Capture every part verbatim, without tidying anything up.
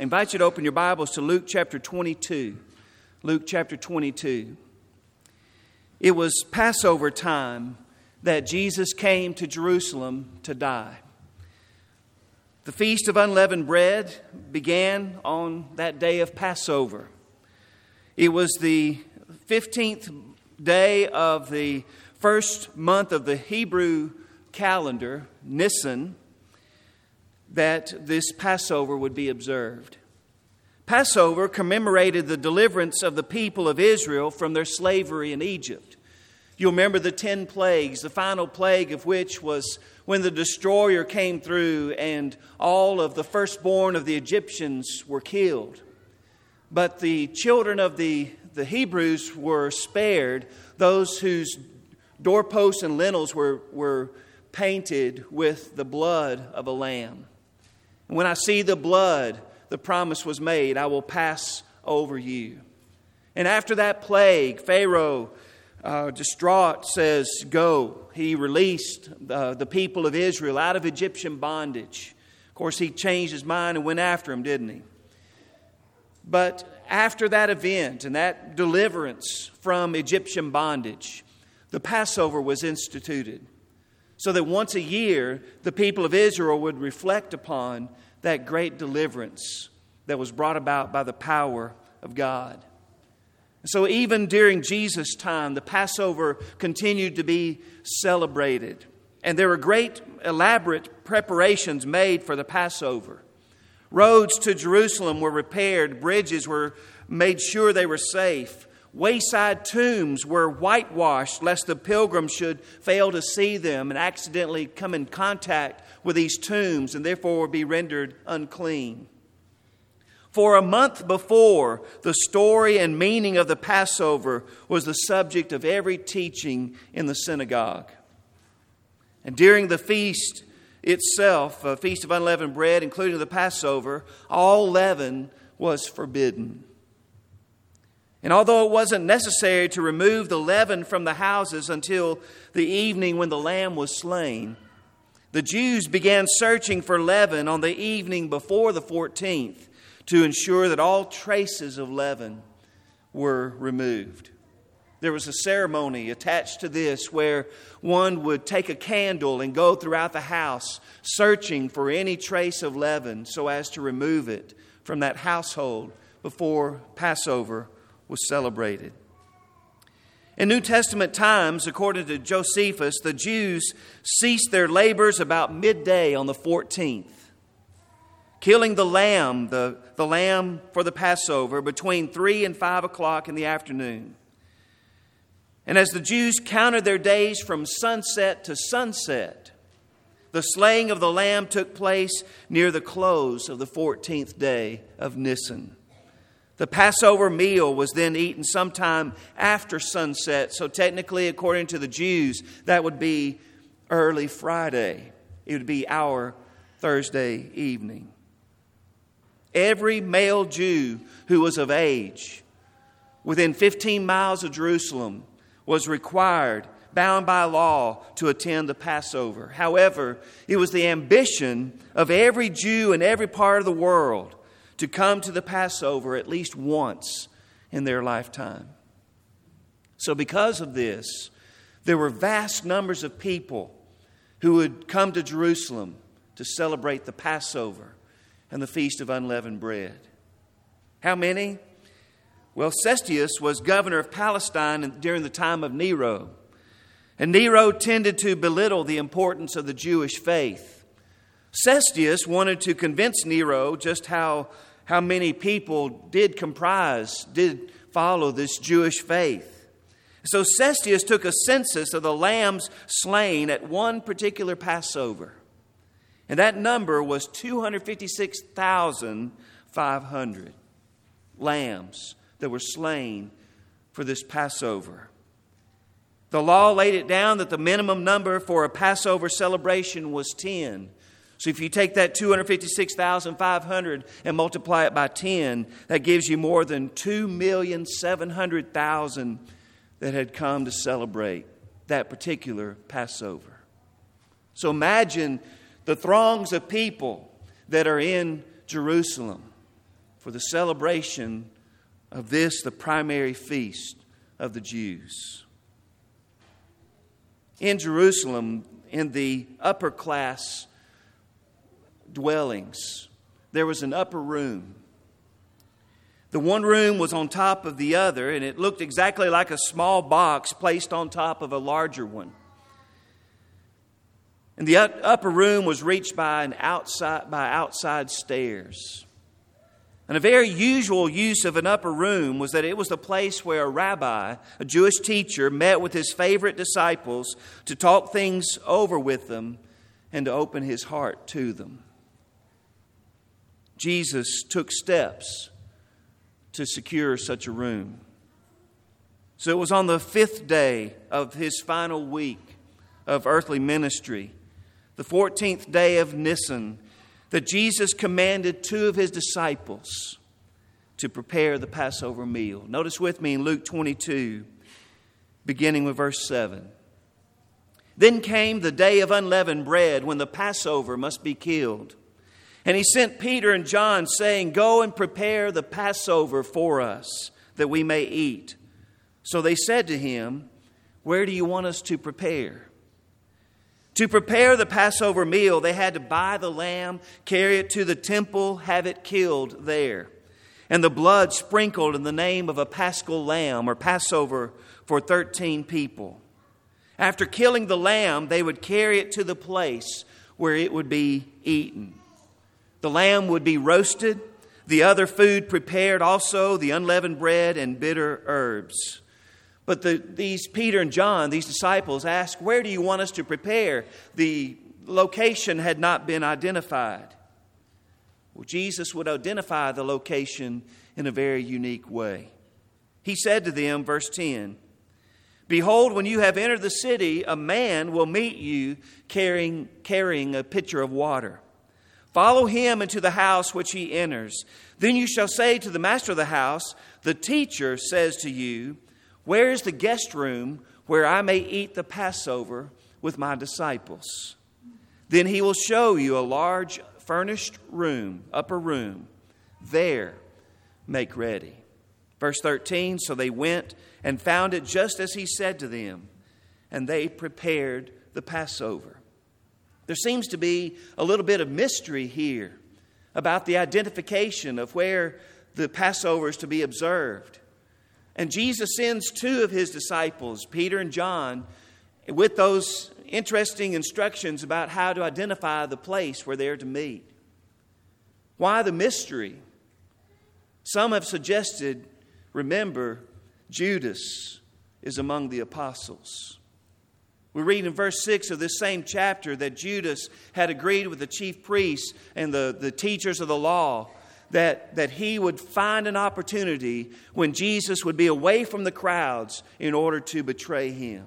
I invite you to open your Bibles to Luke chapter twenty-two. Luke chapter twenty-two. It was Passover time that Jesus came to Jerusalem to die. The Feast of Unleavened Bread began on that day of Passover. It was the fifteenth day of the first month of the Hebrew calendar, Nisan, that this Passover would be observed. Passover commemorated the deliverance of the people of Israel from their slavery in Egypt. You'll remember the ten plagues, the final plague of which was when the destroyer came through and all of the firstborn of the Egyptians were killed. But the children of the, the Hebrews were spared, those whose doorposts and lintels were, were painted with the blood of a lamb. And when I see the blood, the promise was made, I will pass over you. And after that plague, Pharaoh, uh, distraught, says, go. He released uh, the people of Israel out of Egyptian bondage. Of course, he changed his mind and went after them, didn't he? But after that event and that deliverance from Egyptian bondage, the Passover was instituted, so that once a year, the people of Israel would reflect upon that great deliverance that was brought about by the power of God. So even during Jesus' time, the Passover continued to be celebrated. And there were great, elaborate preparations made for the Passover. Roads to Jerusalem were repaired. Bridges were made sure they were safe. Wayside tombs were whitewashed lest the pilgrims should fail to see them and accidentally come in contact with these tombs and therefore be rendered unclean. For a month before, the story and meaning of the Passover was the subject of every teaching in the synagogue. And during the feast itself, a feast of unleavened bread, including the Passover, all leaven was forbidden. And although it wasn't necessary to remove the leaven from the houses until the evening when the lamb was slain, the Jews began searching for leaven on the evening before the fourteenth to ensure that all traces of leaven were removed. There was a ceremony attached to this where one would take a candle and go throughout the house searching for any trace of leaven so as to remove it from that household before Passover was celebrated. In New Testament times, according to Josephus, the Jews ceased their labors about midday on the fourteenth, killing the lamb, the, the lamb for the Passover, between three and five o'clock in the afternoon. And as the Jews counted their days from sunset to sunset, the slaying of the lamb took place near the close of the fourteenth day of Nisan. The Passover meal was then eaten sometime after sunset. So technically, according to the Jews, that would be early Friday. It would be our Thursday evening. Every male Jew who was of age within fifteen miles of Jerusalem was required, bound by law, to attend the Passover. However, it was the ambition of every Jew in every part of the world to come to the Passover at least once in their lifetime. So because of this, there were vast numbers of people who would come to Jerusalem to celebrate the Passover and the Feast of Unleavened Bread. How many? Well, Cestius was governor of Palestine during the time of Nero. And Nero tended to belittle the importance of the Jewish faith. Cestius wanted to convince Nero just how, how many people did comprise, did follow this Jewish faith. So Cestius took a census of the lambs slain at one particular Passover. And that number was two hundred fifty-six thousand five hundred lambs that were slain for this Passover. The law laid it down that the minimum number for a Passover celebration was ten. So if you take that two hundred fifty-six thousand five hundred and multiply it by ten, that gives you more than two million seven hundred thousand that had come to celebrate that particular Passover. So imagine the throngs of people that are in Jerusalem for the celebration of this, the primary feast of the Jews. In Jerusalem, in the upper class dwellings, there was an upper room. The one room was on top of the other, and it looked exactly like a small box placed on top of a larger one. And the upper room was reached by an outside by outside stairs. And a very usual use of an upper room was that it was the place where a rabbi, a Jewish teacher, met with his favorite disciples to talk things over with them and to open his heart to them. Jesus took steps to secure such a room. So it was on the fifth day of his final week of earthly ministry, the fourteenth day of Nisan, that Jesus commanded two of his disciples to prepare the Passover meal. Notice with me in Luke twenty-two, beginning with verse seven. Then came the day of unleavened bread, when the Passover must be killed. And he sent Peter and John, saying, "Go and prepare the Passover for us, that we may eat." So they said to him, "Where do you want us to prepare?" To prepare the Passover meal, they had to buy the lamb, carry it to the temple, have it killed there, and the blood sprinkled in the name of a paschal lamb or Passover for thirteen people. After killing the lamb, they would carry it to the place where it would be eaten. The lamb would be roasted, the other food prepared also, the unleavened bread and bitter herbs. But the, these Peter and John, these disciples, asked, "Where do you want us to prepare?" The location had not been identified. Well, Jesus would identify the location in a very unique way. He said to them, verse ten, "Behold, when you have entered the city, a man will meet you carrying, carrying a pitcher of water. Follow him into the house which he enters. Then you shall say to the master of the house, 'The teacher says to you, where is the guest room where I may eat the Passover with my disciples?' Then he will show you a large furnished room, upper room. There make ready." Verse thirteen, "So they went and found it just as he said to them, and they prepared the Passover." There seems to be a little bit of mystery here about the identification of where the Passover is to be observed. And Jesus sends two of his disciples, Peter and John, with those interesting instructions about how to identify the place where they're to meet. Why the mystery? Some have suggested, remember, Judas is among the apostles. We read in verse six of this same chapter that Judas had agreed with the chief priests and the, the teachers of the law that, that he would find an opportunity when Jesus would be away from the crowds in order to betray him.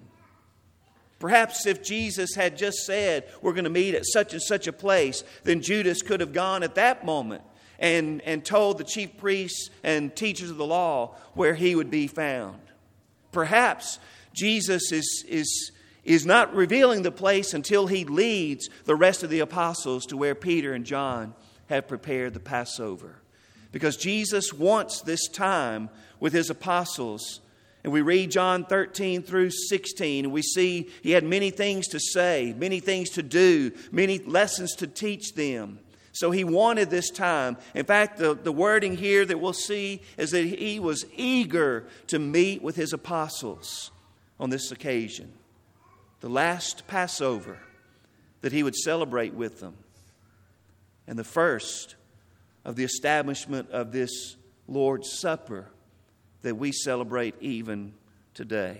Perhaps if Jesus had just said, "We're going to meet at such and such a place," then Judas could have gone at that moment and, and told the chief priests and teachers of the law where he would be found. Perhaps Jesus is, is, is not revealing the place until he leads the rest of the apostles to where Peter and John have prepared the Passover. Because Jesus wants this time with his apostles. And we read John thirteen through sixteen, and we see he had many things to say, many things to do, many lessons to teach them. So he wanted this time. In fact, the, the wording here that we'll see is that he was eager to meet with his apostles on this occasion. The last Passover that he would celebrate with them. And the first of the establishment of this Lord's Supper that we celebrate even today.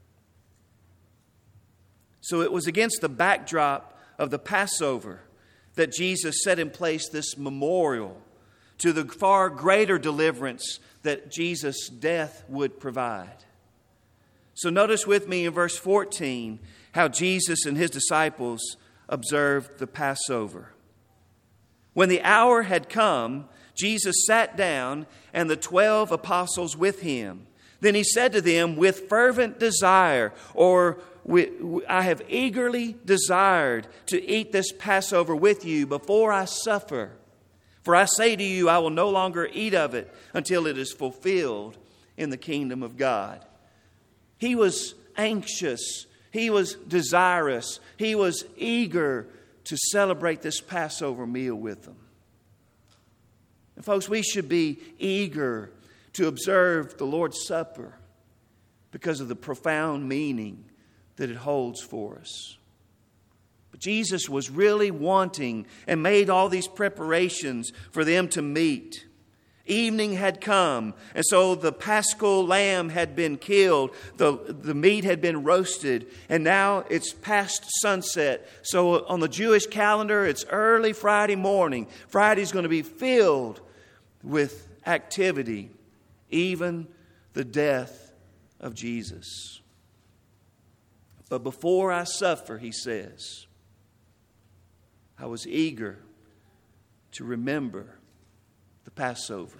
So it was against the backdrop of the Passover that Jesus set in place this memorial to the far greater deliverance that Jesus' death would provide. So notice with me in verse fourteen how Jesus and his disciples observed the Passover. When the hour had come, Jesus sat down and the twelve apostles with him. Then he said to them, "With fervent desire," or "I have eagerly desired to eat this Passover with you before I suffer. For I say to you, I will no longer eat of it until it is fulfilled in the kingdom of God." He was anxious. He was desirous. He was eager to celebrate this Passover meal with them. And folks, we should be eager to observe the Lord's Supper because of the profound meaning that it holds for us. But Jesus was really wanting and made all these preparations for them to meet. Evening had come, and so the paschal lamb had been killed. The, the meat had been roasted, and now it's past sunset. So on the Jewish calendar, it's early Friday morning. Friday's going to be filled with activity, even the death of Jesus. But before I suffer, he says, I was eager to remember the Passover.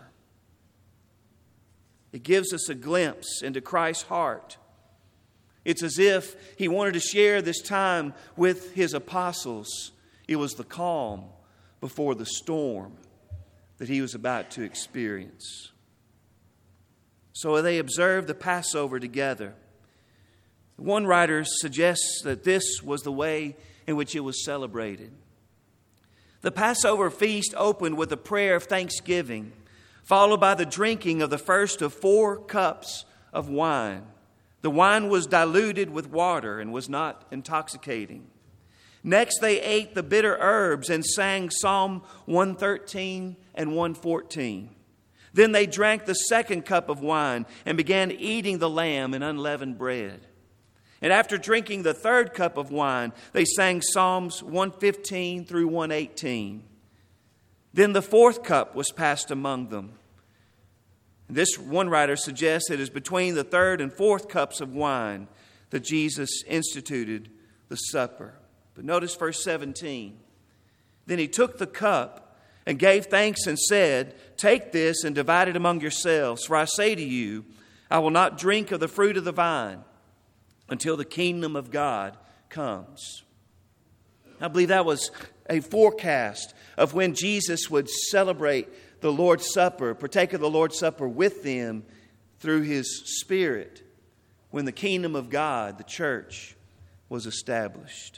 It gives us a glimpse into Christ's heart. It's as if he wanted to share this time with his apostles. It was the calm before the storm that he was about to experience. So they observed the Passover together. One writer suggests that this was the way in which it was celebrated. The Passover feast opened with a prayer of thanksgiving, followed by the drinking of the first of four cups of wine. The wine was diluted with water and was not intoxicating. Next, they ate the bitter herbs and sang Psalm one thirteen and one fourteen. Then they drank the second cup of wine and began eating the lamb and unleavened bread. And after drinking the third cup of wine, they sang Psalms one fifteen through one eighteen. Then the fourth cup was passed among them. This one writer suggests it is between the third and fourth cups of wine that Jesus instituted the supper. But notice verse seventeen. Then he took the cup and gave thanks and said, "Take this and divide it among yourselves. For I say to you, I will not drink of the fruit of the vine until the kingdom of God comes." I believe that was a forecast of when Jesus would celebrate the Lord's Supper, partake of the Lord's Supper with them through His Spirit, when the kingdom of God, the church, was established.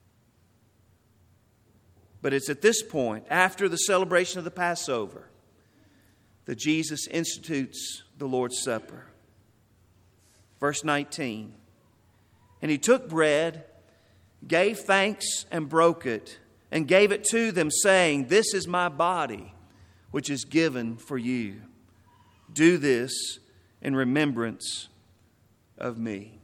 But it's at this point, after the celebration of the Passover, that Jesus institutes the Lord's Supper. Verse nineteen. And he took bread, gave thanks and broke it, and gave it to them, saying, "This is my body, which is given for you. Do this in remembrance of me."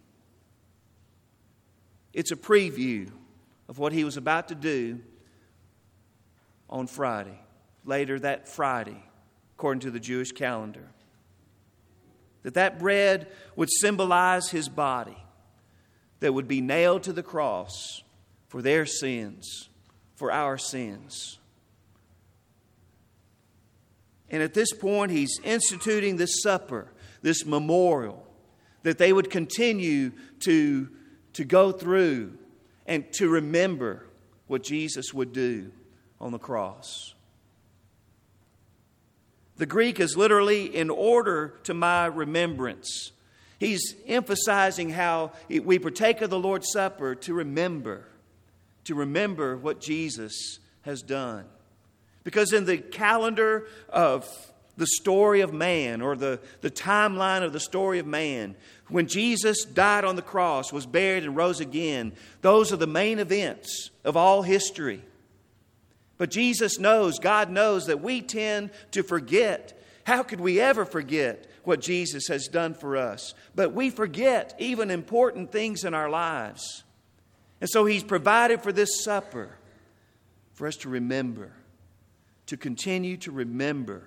It's a preview of what he was about to do on Friday, later that Friday, according to the Jewish calendar. That that bread would symbolize his body that would be nailed to the cross for their sins, for our sins. And at this point, he's instituting this supper, this memorial, that they would continue to, to go through and to remember what Jesus would do on the cross. The Greek is literally "in order to my remembrance." He's emphasizing how we partake of the Lord's Supper to remember, to remember what Jesus has done. Because in the calendar of the story of man, or the, the timeline of the story of man, when Jesus died on the cross, was buried and rose again, those are the main events of all history. But Jesus knows, God knows that we tend to forget. How could we ever forget what Jesus has done for us? But we forget even important things in our lives. And so He's provided for this supper for us to remember, to continue to remember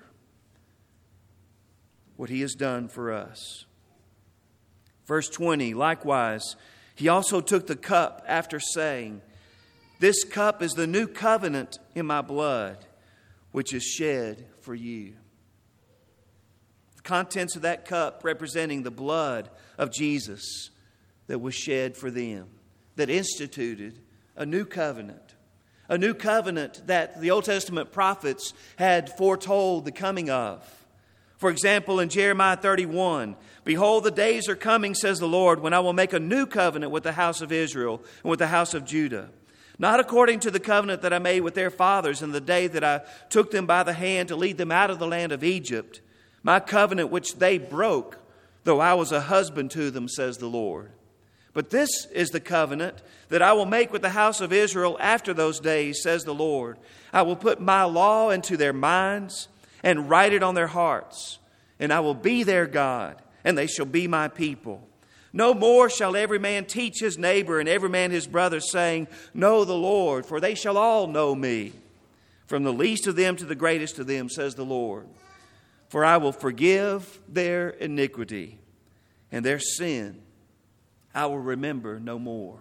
what He has done for us. Verse twenty, likewise, He also took the cup after saying, "This cup is the new covenant in my blood, which is shed for you." The contents of that cup representing the blood of Jesus that was shed for them, that instituted a new covenant, A new covenant that the Old Testament prophets had foretold the coming of. For example, in Jeremiah thirty-one, "Behold, the days are coming, says the Lord, when I will make a new covenant with the house of Israel and with the house of Judah. Not according to the covenant that I made with their fathers in the day that I took them by the hand to lead them out of the land of Egypt, my covenant which they broke, though I was a husband to them, says the Lord. But this is the covenant that I will make with the house of Israel after those days, says the Lord. I will put my law into their minds and write it on their hearts, and I will be their God, and they shall be my people. No more shall every man teach his neighbor and every man his brother, saying, Know the Lord, for they shall all know me, from the least of them to the greatest of them, says the Lord. For I will forgive their iniquity, and their sin I will remember no more."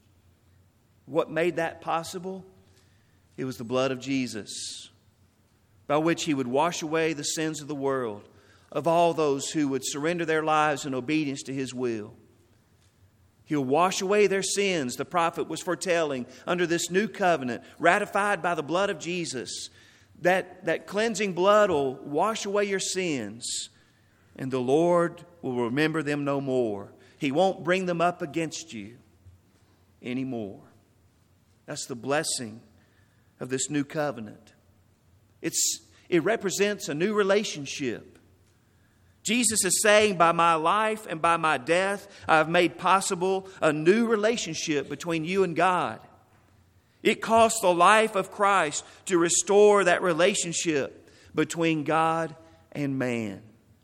What made that possible? It was the blood of Jesus, by which He would wash away the sins of the world, of all those who would surrender their lives in obedience to His will. He'll wash away their sins, the prophet was foretelling, under this new covenant, ratified by the blood of Jesus. That, that cleansing blood will wash away your sins, and the Lord will remember them no more. He won't bring them up against you anymore. That's the blessing of this new covenant. It's, it represents a new relationship. Jesus is saying, by my life and by my death, I have made possible a new relationship between you and God. It cost the life of Christ to restore that relationship between God and man.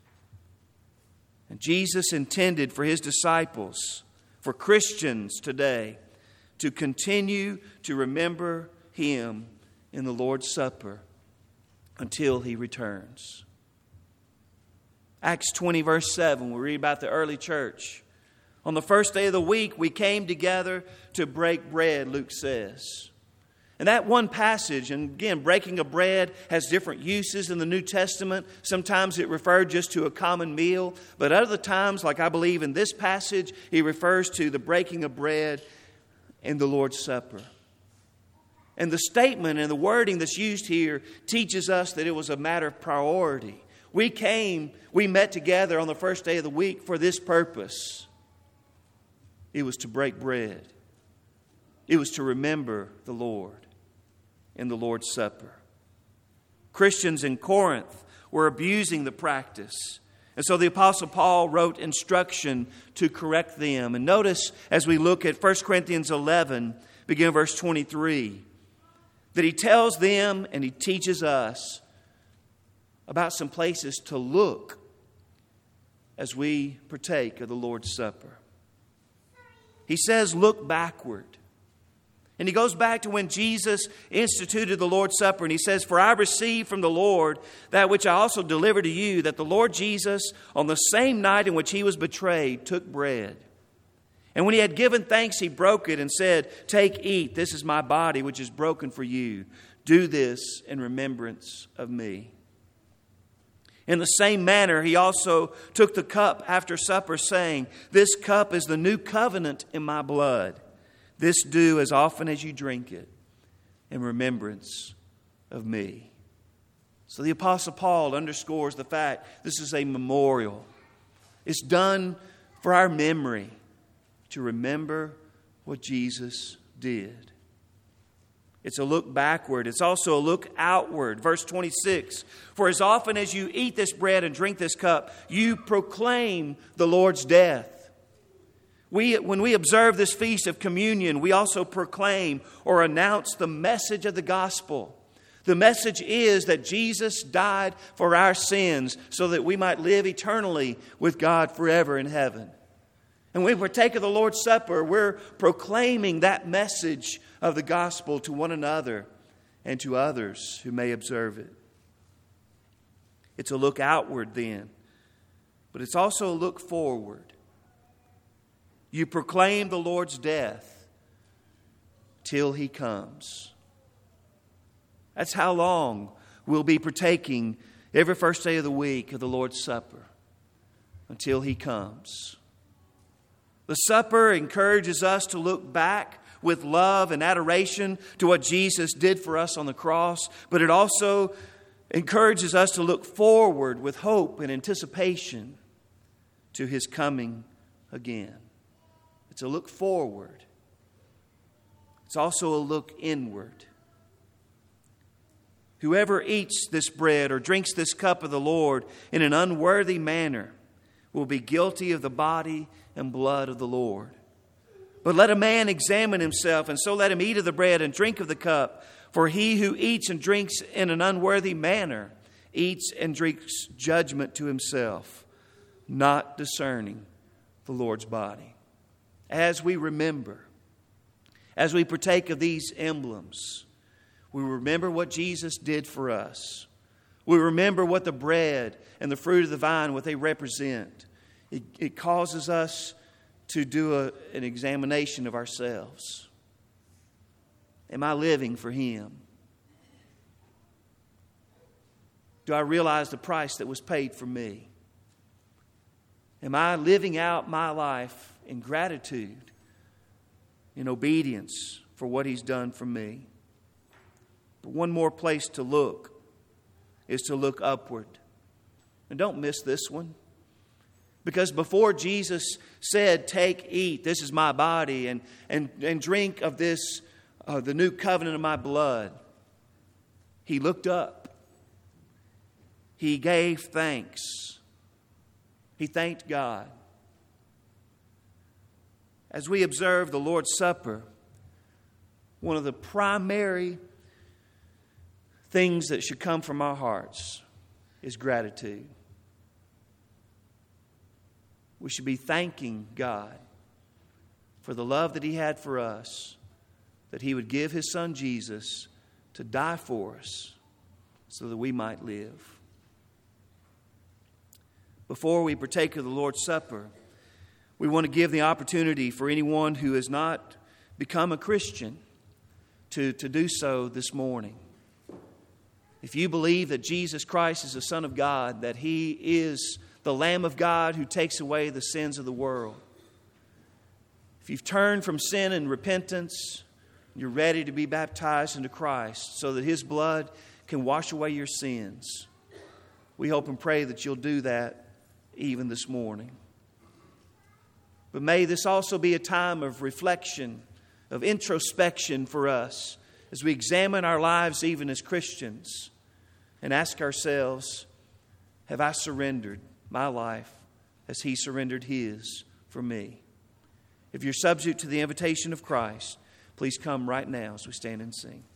And Jesus intended for His disciples, for Christians today, to continue to remember Him in the Lord's Supper until He returns. Acts twenty, verse seven, we read about the early church. On the first day of the week, we came together to break bread, Luke says. And that one passage, and again, breaking of bread has different uses in the New Testament. Sometimes it referred just to a common meal. But other times, like I believe in this passage, it refers to the breaking of bread and the Lord's Supper. And the statement and the wording that's used here teaches us that it was a matter of priority. We came, we met together on the first day of the week for this purpose. It was to break bread. It was to remember the Lord in the Lord's Supper. Christians in Corinth were abusing the practice. And so the Apostle Paul wrote instruction to correct them. And notice as we look at First Corinthians eleven, begin verse twenty-three, that he tells them and he teaches us about some places to look as we partake of the Lord's Supper. He says, look backward. And he goes back to when Jesus instituted the Lord's Supper. And he says, for I received from the Lord that which I also delivered to you, that the Lord Jesus, on the same night in which He was betrayed, took bread. And when He had given thanks, He broke it and said, take, eat, this is my body, which is broken for you. Do this in remembrance of me. In the same manner, He also took the cup after supper, saying, this cup is the new covenant in my blood. This do as often as you drink it in remembrance of me. So the Apostle Paul underscores the fact this is a memorial. It's done for our memory to remember what Jesus did. It's a look backward. It's also a look outward. Verse twenty-six, for as often as you eat this bread and drink this cup, you proclaim the Lord's death. We, when we observe this feast of communion, we also proclaim or announce the message of the gospel. The message is that Jesus died for our sins so that we might live eternally with God forever in heaven. And when we partake of the Lord's Supper, we're proclaiming that message of the gospel to one another and to others who may observe it. It's a look outward then, but it's also a look forward. You proclaim the Lord's death till He comes. That's how long we'll be partaking every first day of the week of the Lord's Supper, until He comes. The supper encourages us to look back with love and adoration to what Jesus did for us on the cross, but it also encourages us to look forward with hope and anticipation to His coming again. It's a look forward. It's also a look inward. Whoever eats this bread or drinks this cup of the Lord in an unworthy manner will be guilty of the body and blood of the Lord. But let a man examine himself, and so let him eat of the bread and drink of the cup. For he who eats and drinks in an unworthy manner eats and drinks judgment to himself, not discerning the Lord's body. As we remember, as we partake of these emblems, we remember what Jesus did for us. We remember what the bread and the fruit of the vine, what they represent. It, it causes us to do a, an examination of ourselves. Am I living for Him? Do I realize the price that was paid for me? Am I living out my life in gratitude, in obedience for what He's done for me? But one more place to look is to look upward. And don't miss this one. Because before Jesus said, take, eat, this is my body, and, and, and drink of this, uh, the new covenant of my blood, He looked up. He gave thanks. He thanked God. As we observe the Lord's Supper, one of the primary things that should come from our hearts is gratitude. We should be thanking God for the love that He had for us, that He would give His Son Jesus to die for us so that we might live. Before we partake of the Lord's Supper, we want to give the opportunity for anyone who has not become a Christian to, to do so this morning. If you believe that Jesus Christ is the Son of God, that He is the Lamb of God who takes away the sins of the world, if you've turned from sin and repentance, you're ready to be baptized into Christ so that His blood can wash away your sins, we hope and pray that you'll do that even this morning. But may this also be a time of reflection, of introspection for us as we examine our lives even as Christians and ask ourselves, have I surrendered my life as He surrendered His for me? If you're subject to the invitation of Christ, please come right now as we stand and sing.